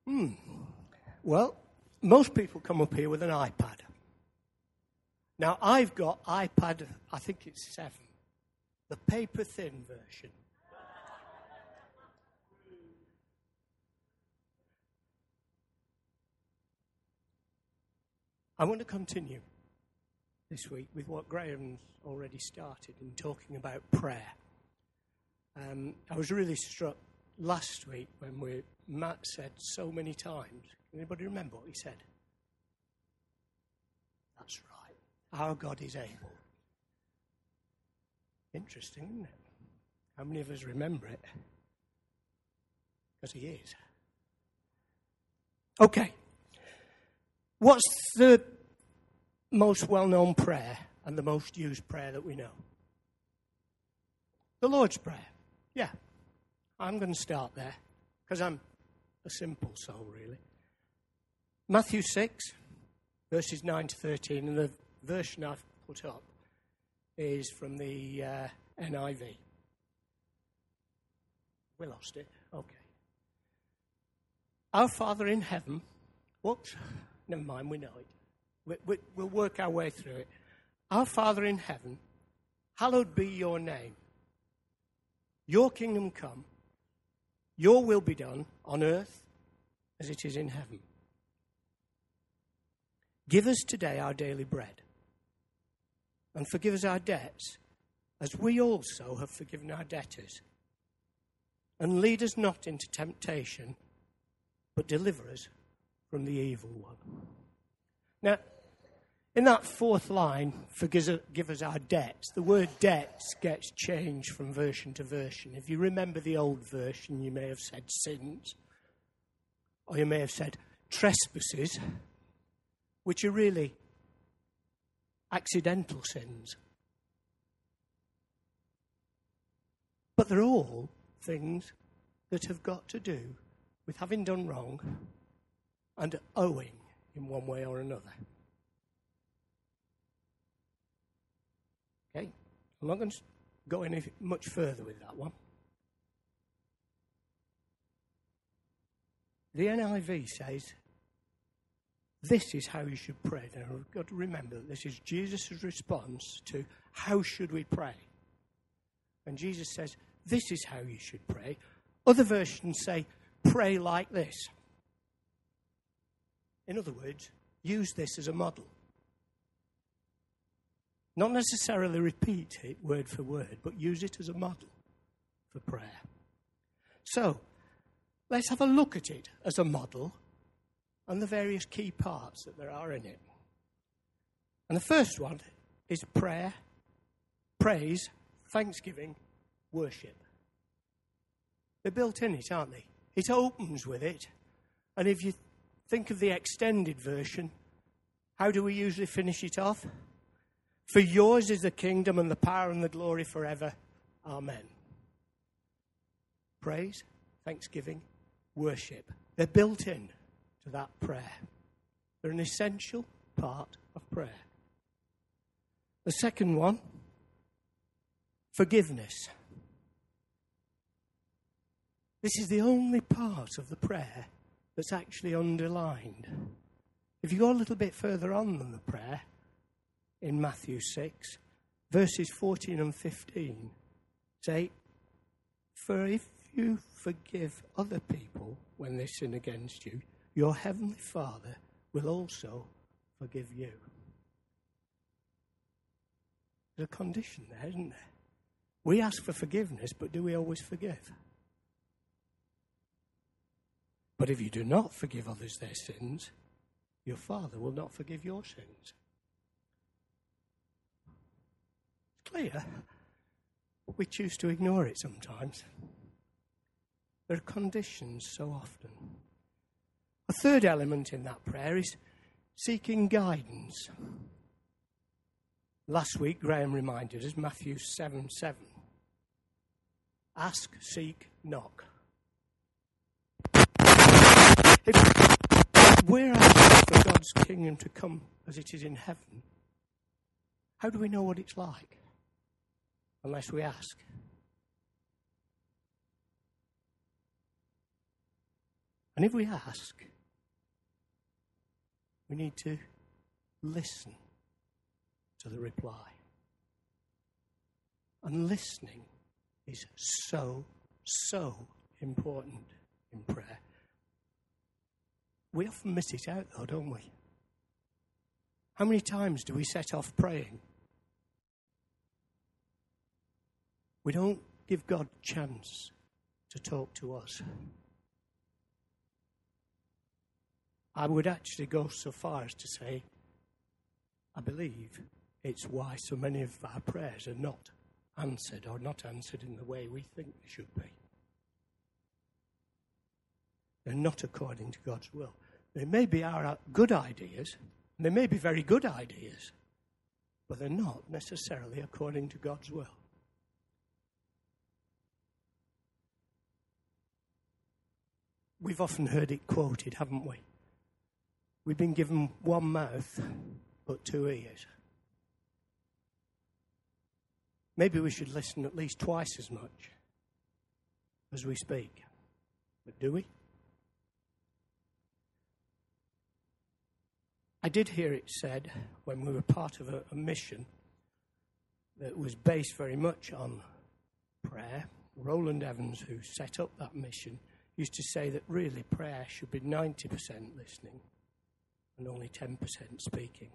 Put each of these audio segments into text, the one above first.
Well, most people come up here with an iPad. Now, I've got iPad, I think it's 7, the paper-thin version. I want to continue this week with what Graham's already started in talking about prayer. I was really struck last week when Matt said so many times. Anybody remember what he said? That's right. Our God is able. Interesting, isn't it? How many of us remember it? Because he is. Okay. What's the most well-known prayer and the most used prayer that we know? The Lord's Prayer. Yeah. I'm going to start there because I'm a simple soul, really. Matthew 6, verses 9 to 13, and the version I've put up is from the NIV. We lost it. Okay. Our Father in heaven. Whoops. Never mind, we know it. We'll work our way through it. Our Father in heaven, hallowed be your name. Your kingdom come. Your will be done on earth as it is in heaven. Give us today our daily bread. And forgive us our debts, as we also have forgiven our debtors. And lead us not into temptation, but deliver us from the evil one. Now, in that fourth line, forgive us our debts, the word debts gets changed from version to version. If you remember the old version, you may have said sins, or you may have said trespasses, which are really accidental sins. But they're all things that have got to do with having done wrong and owing in one way or another. Okay, I'm not going to go any much further with that one. The NIV says, this is how you should pray. Now, we've got to remember that this is Jesus' response to how should we pray. And Jesus says, this is how you should pray. Other versions say, pray like this. In other words, use this as a model. Not necessarily repeat it word for word, but use it as a model for prayer. So, let's have a look at it as a model and the various key parts that there are in it. And the first one is prayer, praise, thanksgiving, worship. They're built in it, aren't they? It opens with it. And if you think of the extended version, how do we usually finish it off? For yours is the kingdom and the power and the glory forever. Amen. Praise, thanksgiving, worship. They're built in to that prayer. They're an essential part of prayer. The second one, forgiveness. This is the only part of the prayer that's actually underlined. If you go a little bit further on than the prayer, in Matthew 6, verses 14 and 15, say, for if you forgive other people when they sin against you, your heavenly Father will also forgive you. There's a condition there, isn't there? We ask for forgiveness, but do we always forgive? But if you do not forgive others their sins, your Father will not forgive your sins. It's clear, but we choose to ignore it sometimes. There are conditions so often. A third element in that prayer is seeking guidance. Last week, Graham reminded us, Matthew 7:7. Ask, seek, knock. If we're asking for God's kingdom to come as it is in heaven, how do we know what it's like? Unless we ask. And And if we ask, we need to listen to the reply. And listening is so, so important in prayer. We often miss it out, though, don't we? How many times do we set off praying? We don't give God a chance to talk to us. I would actually go so far as to say, I believe it's why so many of our prayers are not answered, or not answered in the way we think they should be. They're not according to God's will. They may be our good ideas, and they may be very good ideas, but they're not necessarily according to God's will. We've often heard it quoted, haven't we? We've been given one mouth, but two ears. Maybe we should listen at least twice as much as we speak. But do we? I did hear it said when we were part of a mission that was based very much on prayer. Roland Evans, who set up that mission, used to say that really prayer should be 90% listening and only 10% speaking.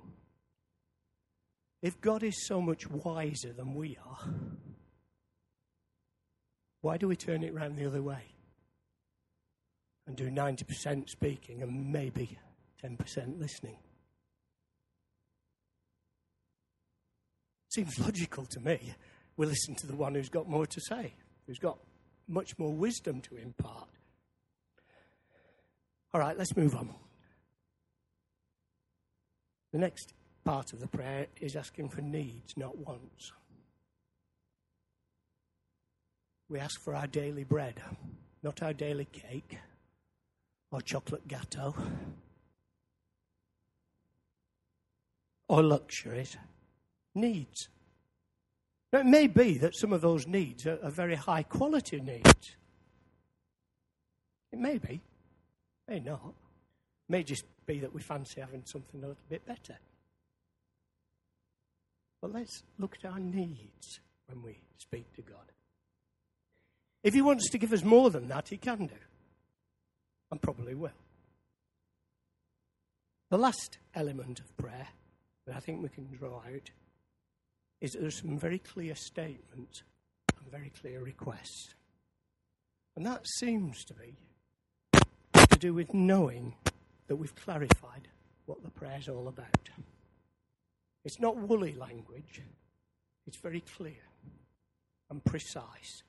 If God is so much wiser than we are, why do we turn it round the other way and do 90% speaking and maybe 10% listening? Seems logical to me. We listen to the one who's got more to say, who's got much more wisdom to impart. All right, let's move on. The next part of the prayer is asking for needs, not wants. We ask for our daily bread, not our daily cake or chocolate gâteau or luxuries. Needs. Now, it may be that some of those needs are very high quality needs. It may be, may not. It may just be that we fancy having something a little bit better. But let's look at our needs when we speak to God. If he wants to give us more than that, he can do. And probably will. The last element of prayer that I think we can draw out is that there's some very clear statements and very clear requests. And that seems to be to do with knowing that we've clarified what the prayer's all about. It's not woolly language. It's very clear and precise.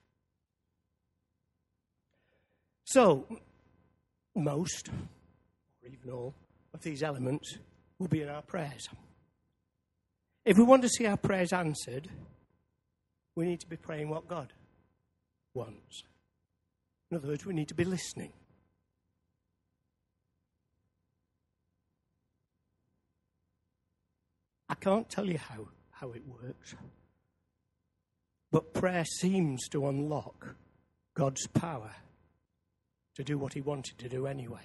So, most, or even all, of these elements will be in our prayers. If we want to see our prayers answered, we need to be praying what God wants. In other words, we need to be listening. I can't tell you how it works, but prayer seems to unlock God's power to do what he wanted to do anyway.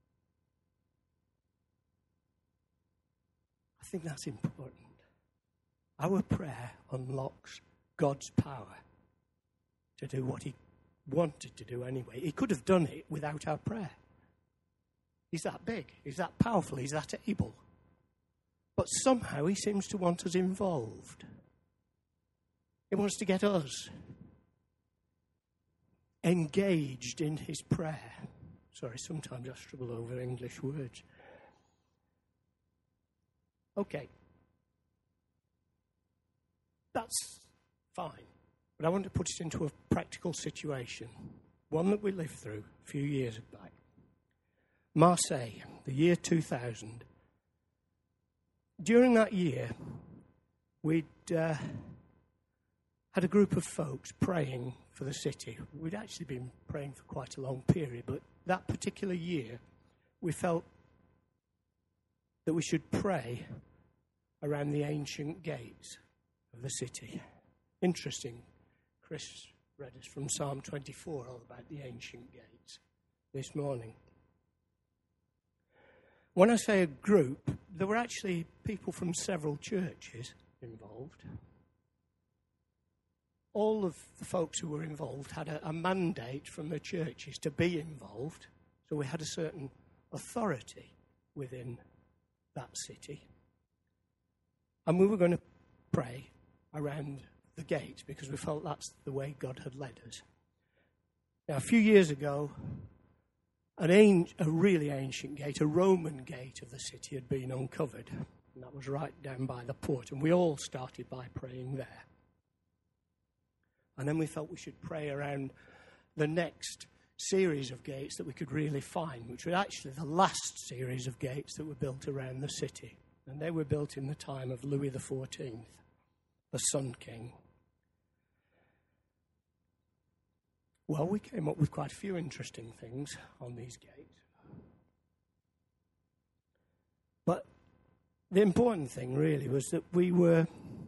I think that's important. Our prayer unlocks God's power to do what he wanted to do anyway. He could have done it without our prayer. He's that big. He's that powerful. He's that able. But somehow he seems to want us involved. He wants to get us engaged in his prayer. Sorry, sometimes I struggle over English words. Okay. That's fine. But I want to put it into a practical situation. One that we lived through a few years back. Marseille, the year 2000. During that year, we'd had a group of folks praying for the city. We'd actually been praying for quite a long period, but that particular year, we felt that we should pray around the ancient gates of the city. Interesting. Chris read us from Psalm 24 all about the ancient gates this morning. When I say a group, there were actually people from several churches involved. All of the folks who were involved had a mandate from the churches to be involved, so we had a certain authority within that city. And we were going to pray around the gate because we felt that's the way God had led us. Now, a few years ago, a really ancient gate, a Roman gate of the city, had been uncovered. And that was right down by the port. And we all started by praying there. And then we felt we should pray around the next series of gates that we could really find, which were actually the last series of gates that were built around the city. And they were built in the time of Louis XIV, the Sun King. Well, we came up with quite a few interesting things on these gates. But the important thing really was that we were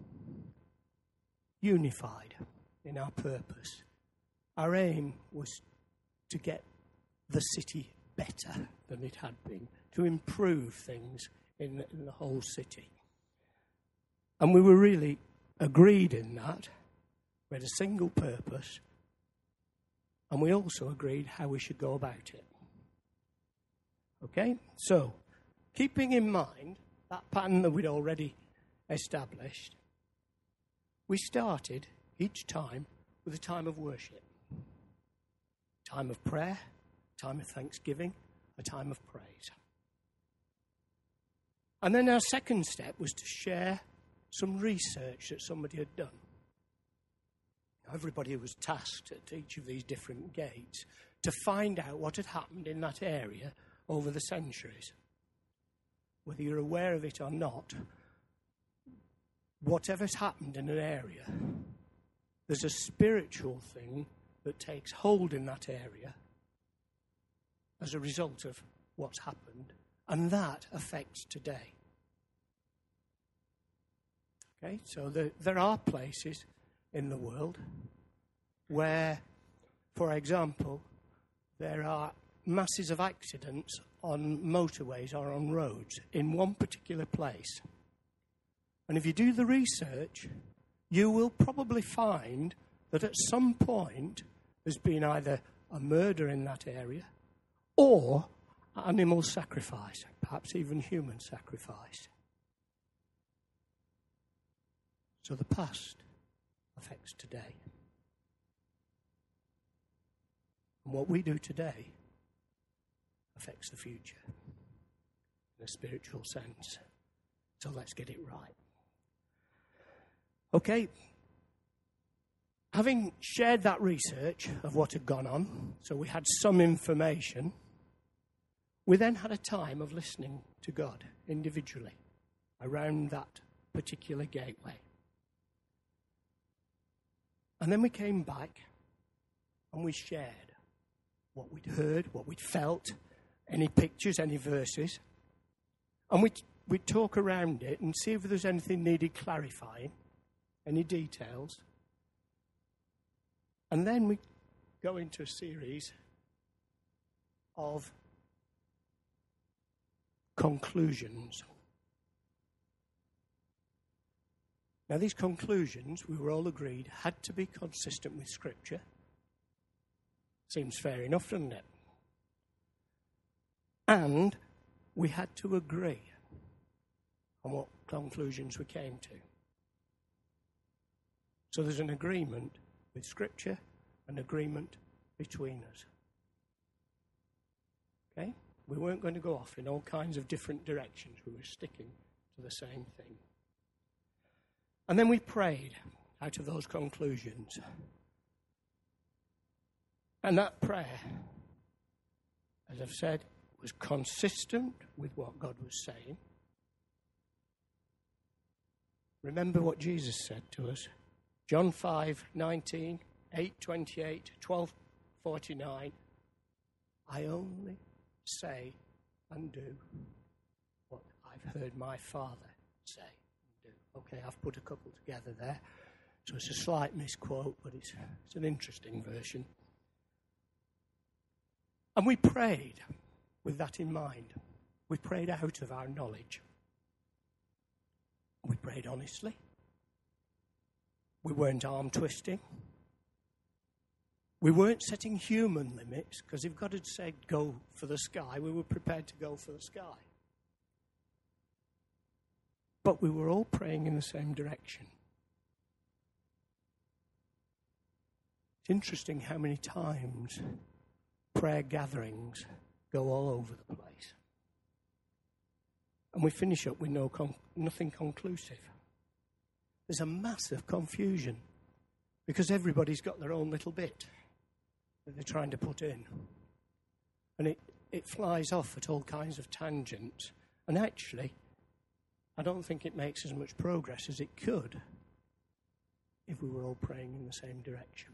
unified in our purpose. Our aim was to get the city better than it had been, to improve things in the whole city. And we were really agreed in that. We had a single purpose, and we also agreed how we should go about it. Okay? So, keeping in mind that pattern that we'd already established, we started each time with a time of worship. Time of prayer, time of thanksgiving, a time of praise. And then our second step was to share some research that somebody had done. Everybody was tasked at each of these different gates to find out what had happened in that area over the centuries. Whether you're aware of it or not, whatever's happened in an area, there's a spiritual thing that takes hold in that area as a result of what's happened, and that affects today. Okay, so there are places in the world where, for example, there are masses of accidents on motorways or on roads in one particular place. And if you do the research, you will probably find that at some point there's been either a murder in that area or animal sacrifice, perhaps even human sacrifice. So the past affects today. And what we do today affects the future in a spiritual sense. So let's get it right. Okay. Having shared that research of what had gone on, so we had some information, we then had a time of listening to God individually around that particular gateway. And then we came back and we shared what we'd heard, what we'd felt, any pictures, any verses. And we'd talk around it and see if there was anything needed clarifying, any details. And then we go into a series of conclusions. Now, these conclusions, we were all agreed, had to be consistent with Scripture. Seems fair enough, doesn't it? And we had to agree on what conclusions we came to. So there's an agreement with Scripture, an agreement between us. Okay? We weren't going to go off in all kinds of different directions. We were sticking to the same thing. And then we prayed out of those conclusions. And that prayer, as I've said, was consistent with what God was saying. Remember what Jesus said to us. John 5:19, 8:28, 12:49. I only say and do what I've heard my Father say and do. Okay, I've put a couple together there. So it's a slight misquote, but it's an interesting version. And we prayed with that in mind. We prayed out of our knowledge. We prayed honestly. We weren't arm-twisting. We weren't setting human limits, because if God had said go for the sky, we were prepared to go for the sky. But we were all praying in the same direction. It's interesting how many times prayer gatherings go all over the place. And we finish up with nothing conclusive. There's a massive confusion because everybody's got their own little bit that they're trying to put in. And it flies off at all kinds of tangents. And actually, I don't think it makes as much progress as it could if we were all praying in the same direction.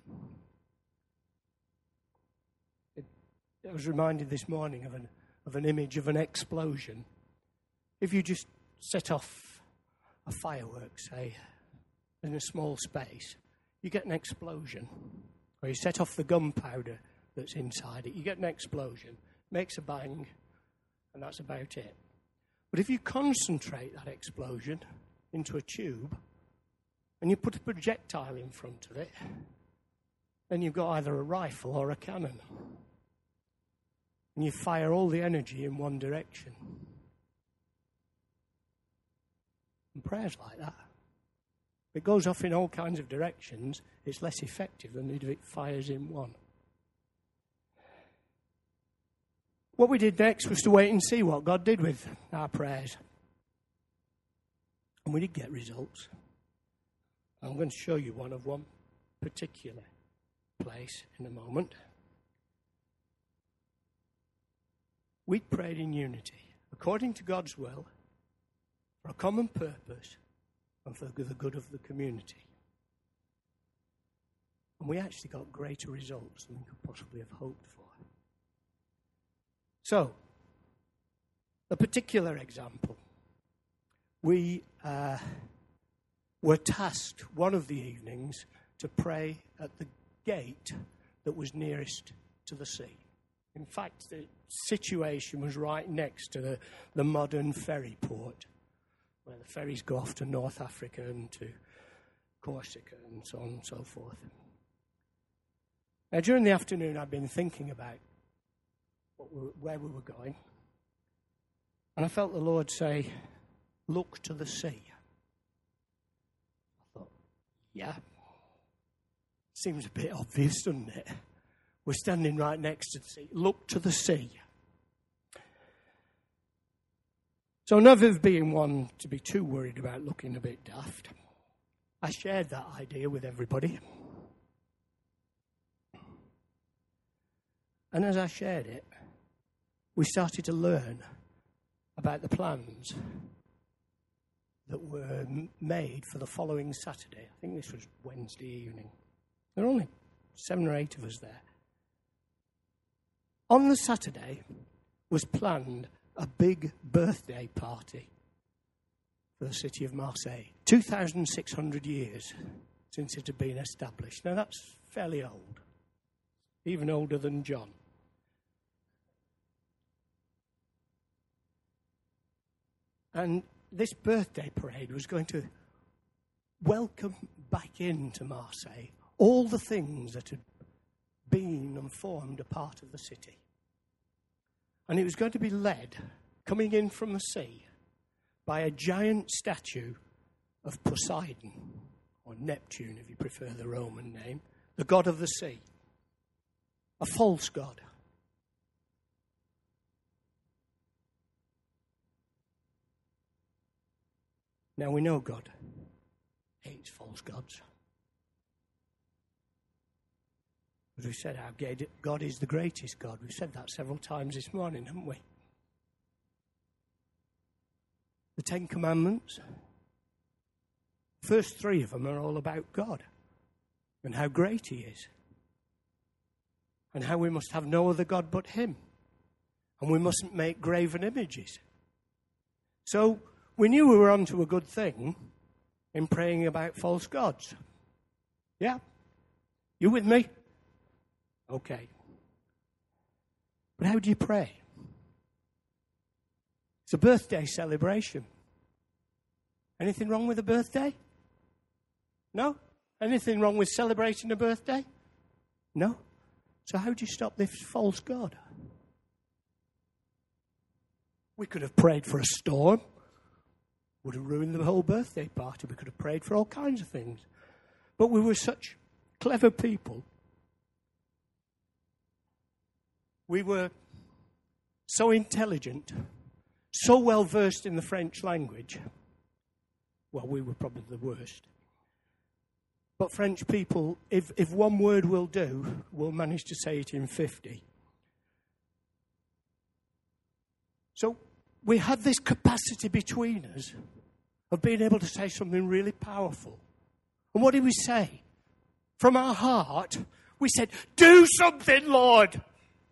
I was reminded this morning of an image of an explosion. If you just set off a firework, say, in a small space, you get an explosion. Or you set off the gunpowder that's inside it, you get an explosion, makes a bang, and that's about it. But if you concentrate that explosion into a tube, and you put a projectile in front of it, then you've got either a rifle or a cannon. And you fire all the energy in one direction. And prayer's like that. If it goes off in all kinds of directions, it's less effective than if it fires in one. What we did next was to wait and see what God did with our prayers. And we did get results. I'm going to show you one particular place in a moment. We prayed in unity, according to God's will, for a common purpose, and for the good of the community. And we actually got greater results than we could possibly have hoped for. So, a particular example. We were tasked one of the evenings to pray at the gate that was nearest to the sea. In fact, the situation was right next to the modern ferry port, where the ferries go off to North Africa and to Corsica and so on and so forth. Now, during the afternoon, I'd been thinking about where we were going, and I felt the Lord say, look to the sea. I thought, yeah, seems a bit obvious, doesn't it? We're standing right next to the sea. Look to the sea. So never being one to be too worried about looking a bit daft, I shared that idea with everybody. And as I shared it, we started to learn about the plans that were made for the following Saturday. I think this was Wednesday evening. There were only 7 or 8 of us there. On the Saturday was planned a big birthday party for the city of Marseille. 2,600 years since it had been established. Now that's fairly old, even older than John. And this birthday parade was going to welcome back into Marseille all the things that had been and formed a part of the city. And it was going to be led, coming in from the sea, by a giant statue of Poseidon, or Neptune if you prefer the Roman name, the god of the sea, a false god. Now we know God hates false gods. As we said, our God is the greatest God. We've said that several times this morning, haven't we? The 10 Commandments, first 3 of them are all about God and how great he is and how we must have no other God but him and we mustn't make graven images. So we knew we were onto a good thing in praying about false gods. Yeah? You with me? Okay. But how do you pray? It's a birthday celebration. Anything wrong with a birthday? No? Anything wrong with celebrating a birthday? No? So how do you stop this false god? We could have prayed for a storm. Would have ruined the whole birthday party. We could have prayed for all kinds of things. But we were such clever people. We were so intelligent, so well versed in the French language. Well, we were probably the worst. But French people, if one word will do, will manage to say it in 50. So we had this capacity between us of being able to say something really powerful. And what did we say? From our heart, we said, "Do something, Lord!"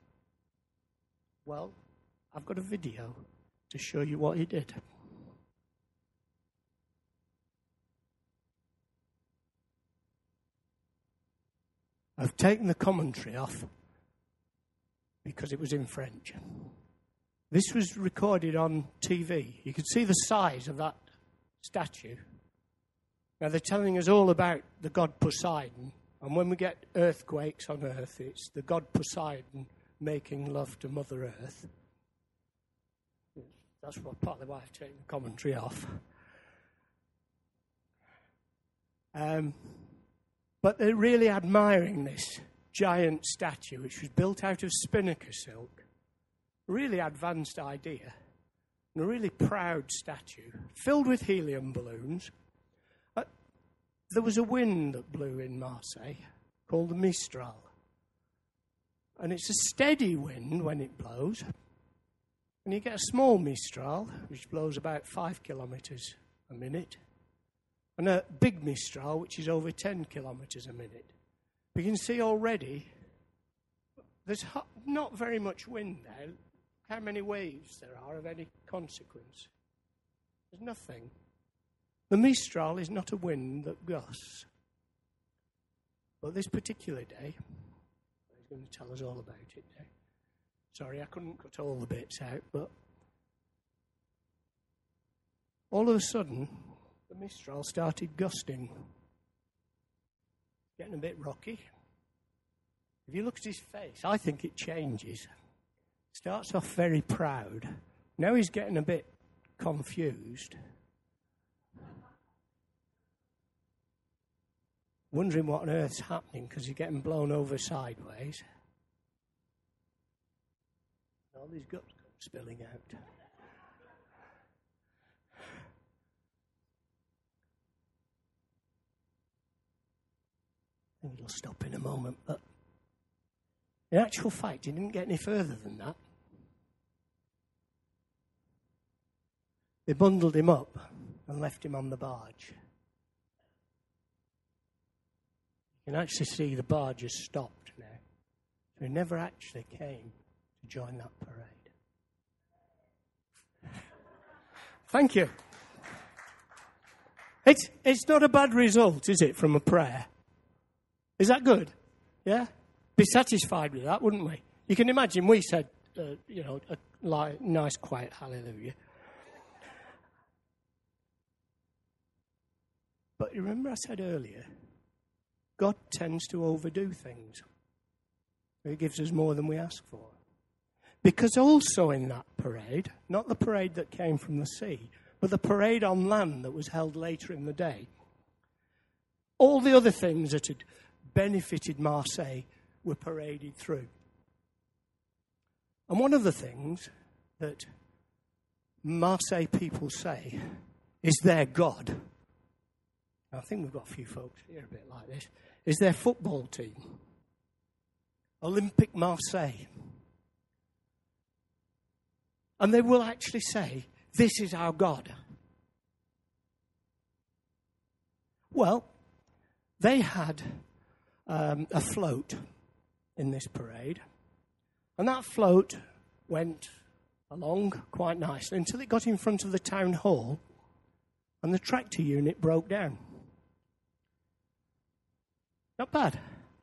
Well, I've got a video to show you what he did. I've taken the commentary off because it was in French. This was recorded on TV. You could see the size of that statue. Now, they're telling us all about the god Poseidon. And when we get earthquakes on Earth, it's the god Poseidon making love to Mother Earth. That's partly why I've taken the commentary off. But they're really admiring this giant statue, which was built out of spinnaker silk. A really advanced idea. And a really proud statue, filled with helium balloons. There was a wind that blew in Marseille called the Mistral. And it's a steady wind when it blows. And you get a small Mistral, which blows about 5 kilometres a minute. And a big Mistral, which is over 10 kilometres a minute. We can see already there's not very much wind there. How many waves there are of any consequence? There's nothing. The Mistral is not a wind that gusts. But this particular day, he's going to tell us all about it now. Sorry, I couldn't cut all the bits out, but all of a sudden, the Mistral started gusting. Getting a bit rocky. If you look at his face, I think it changes. Starts off very proud. Now he's getting a bit confused. Wondering what on earth's happening because he's getting blown over sideways. All these guts come spilling out. I think it'll stop in a moment, but in actual fact, he didn't get any further than that. They bundled him up and left him on the barge. You can actually see the barge has stopped now. So he never actually came to join that parade. Thank you. It's not a bad result, is it, from a prayer? Is that good? Yeah? Be satisfied with that, wouldn't we? You can imagine we said, a nice, quiet hallelujah. But remember I said earlier, God tends to overdo things. He gives us more than we ask for. Because also in that parade, not the parade that came from the sea, but the parade on land that was held later in the day, all the other things that had benefited Marseille were paraded through. And one of the things that Marseille people say is their God. I think we've got a few folks here a bit like this. Is their football team. Olympique Marseille. And they will actually say, this is our God. Well, they had a float in this parade. And that float went along quite nicely until it got in front of the town hall and the tractor unit broke down. Not bad.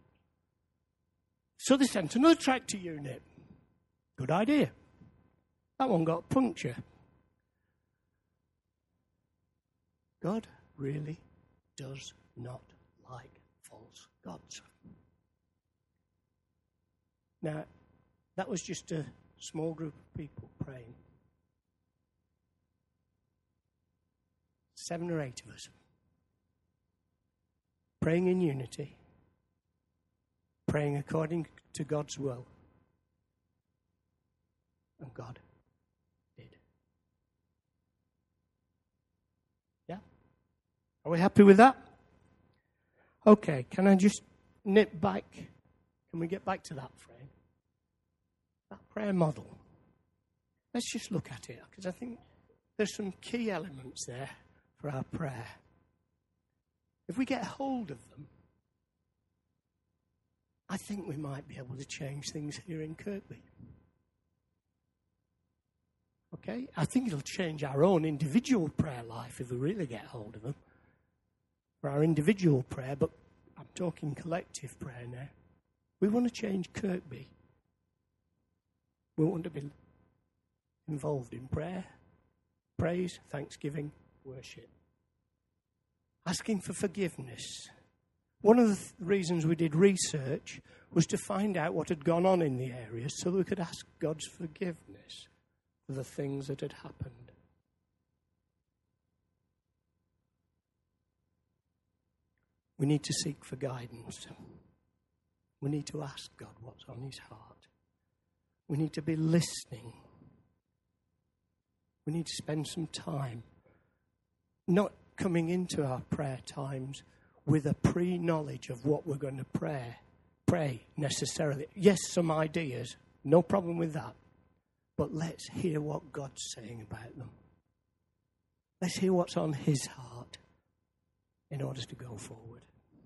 So they sent another tractor unit. Good idea. That one got a puncture. God really does not like false gods. Now, that was just a small group of people praying. 7 or 8 of us. Praying in unity. Praying according to God's will. And God did. Yeah? Are we happy with that? Okay, can I just nip back? Can we get back to that frame? That prayer model. Let's just look at it, because I think there's some key elements there for our prayer. If we get hold of them, I think we might be able to change things here in Kirkby. Okay? I think it'll change our own individual prayer life if we really get hold of them. For our individual prayer, but I'm talking collective prayer now. We want to change Kirkby. We want to be involved in prayer, praise, thanksgiving, worship. Asking for forgiveness. One of the reasons we did research was to find out what had gone on in the areas so that we could ask God's forgiveness for the things that had happened. We need to seek for guidance. We need to ask God what's on his heart. We need to be listening. We need to spend some time not coming into our prayer times with a pre-knowledge of what we're going to pray necessarily. Yes, some ideas, no problem with that. But let's hear what God's saying about them. Let's hear what's on his heart in order to go forward.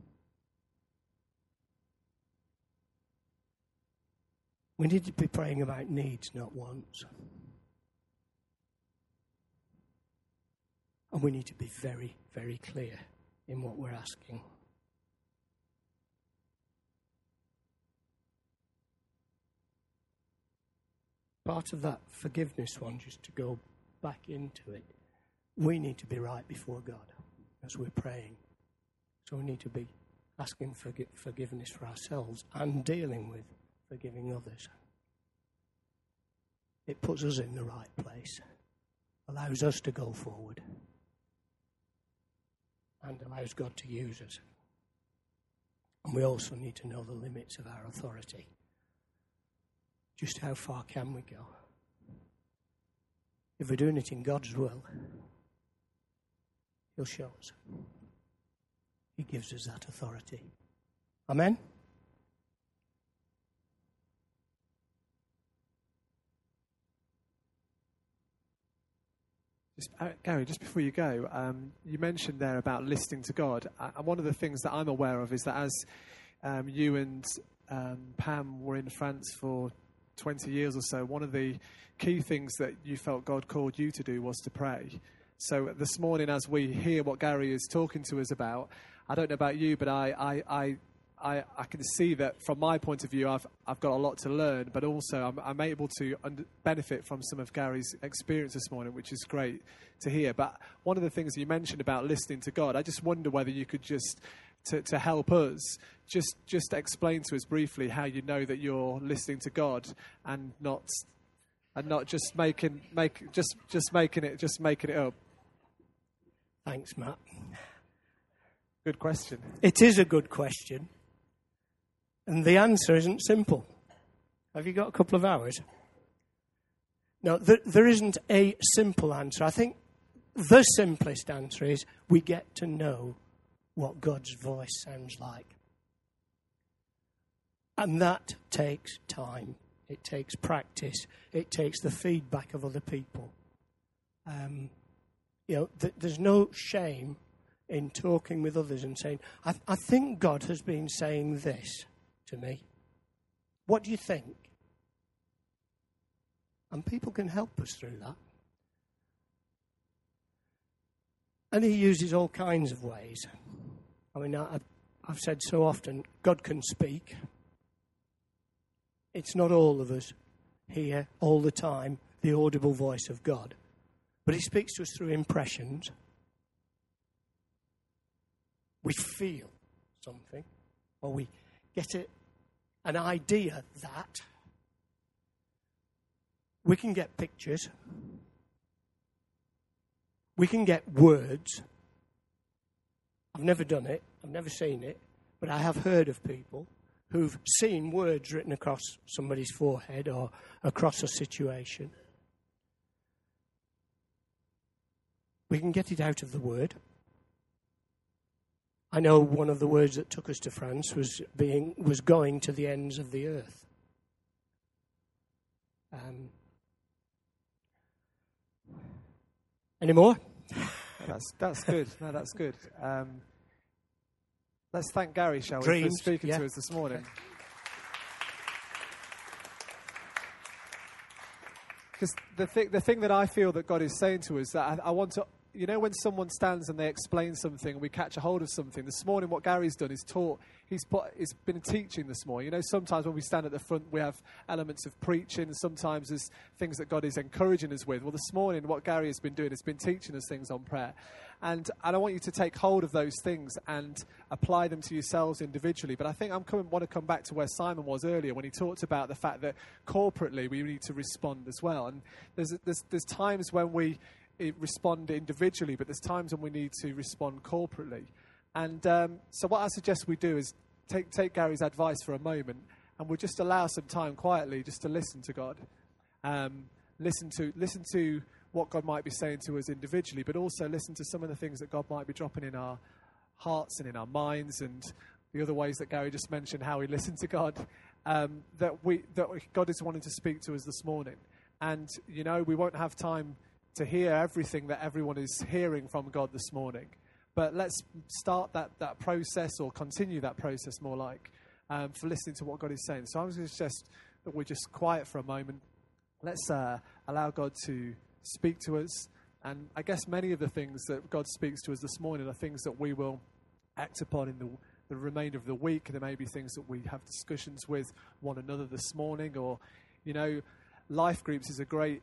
We need to be praying about needs, not wants. And we need to be very, very clear in what we're asking. Part of that forgiveness one, just to go back into it, we need to be right before God as we're praying. So we need to be asking for forgiveness for ourselves and dealing with forgiving others. It puts us in the right place, allows us to go forward, and allows God to use us. And we also need to know the limits of our authority. Just how far can we go? If we're doing it in God's will, he'll show us. He gives us that authority. Amen? Gary, just before you go, you mentioned there about listening to God. And one of the things that I'm aware of is that as you and Pam were in France for 20 years or so, one of the key things that you felt God called you to do was to pray. So this morning, as we hear what Gary is talking to us about, I don't know about you, but I can see that from my point of view, I've got a lot to learn, but also I'm able to benefit from some of Gary's experience this morning, which is great to hear. But one of the things you mentioned about listening to God, I just wonder whether you could just, to help us, just explain to us briefly how you know that you're listening to God and not just making it up. Thanks, Matt. Good question. It is a good question. And the answer isn't simple. Have you got a couple of hours? No, there isn't a simple answer. I think the simplest answer is we get to know what God's voice sounds like. And that takes time. It takes practice. It takes the feedback of other people. There's no shame in talking with others and saying, I think God has been saying this to me. What do you think? And people can help us through that. And he uses all kinds of ways. I mean, I've said so often, God can speak. It's not all of us hear all the time the audible voice of God. But he speaks to us through impressions. we feel something, or we get an idea that we can get pictures, we can get words. I've never done it, I've never seen it, but I have heard of people who've seen words written across somebody's forehead or across a situation. We can get it out of the word. I know one of the words that took us to France was going to the ends of the earth. Any more? That's good. No, that's good. Let's thank Gary, shall we, Dreams, for speaking yeah. to us this morning. Because the thing that I feel that God is saying to us, that I want to, you know, when someone stands and they explain something and we catch a hold of something, this morning what Gary's done is he's been teaching this morning. You know, sometimes when we stand at the front we have elements of preaching, and sometimes there's things that God is encouraging us with. Well, this morning what Gary has been doing is been teaching us things on prayer. And I want you to take hold of those things and apply them to yourselves individually. But I think want to come back to where Simon was earlier when he talked about the fact that corporately we need to respond as well. And there's times when we respond individually, but there's times when we need to respond corporately. And so what I suggest we do is take Gary's advice for a moment, and we'll just allow some time quietly just to listen to God. Listen to what God might be saying to us individually, but also listen to some of the things that God might be dropping in our hearts and in our minds, and the other ways that Gary just mentioned, how we listen to God, that God is wanting to speak to us this morning. And, you know, we won't have time to hear everything that everyone is hearing from God this morning. But let's start that process, or continue that process more like, for listening to what God is saying. So I was going to suggest that we're just quiet for a moment. Let's allow God to speak to us. And I guess many of the things that God speaks to us this morning are things that we will act upon in the remainder of the week. There may be things that we have discussions with one another this morning, or, you know, life groups is a great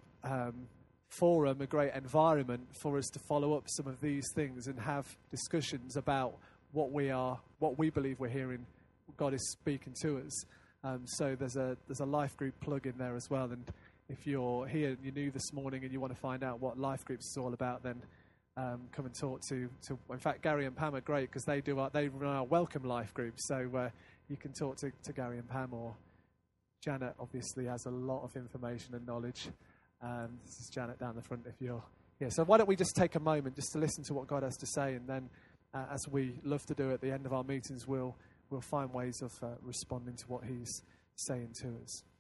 forum, a great environment for us to follow up some of these things and have discussions about what we believe we're hearing God is speaking to us. So there's a life group plug in there as well. And if you're here and you're new this morning and you want to find out what life groups is all about, then come and talk to. In fact, Gary and Pam are great because they run our welcome life group. So you can talk to Gary and Pam, or Janet obviously has a lot of information and knowledge. This is Janet down the front if you're here. So why don't we just take a moment just to listen to what God has to say, and then as we love to do at the end of our meetings, we'll find ways of responding to what he's saying to us.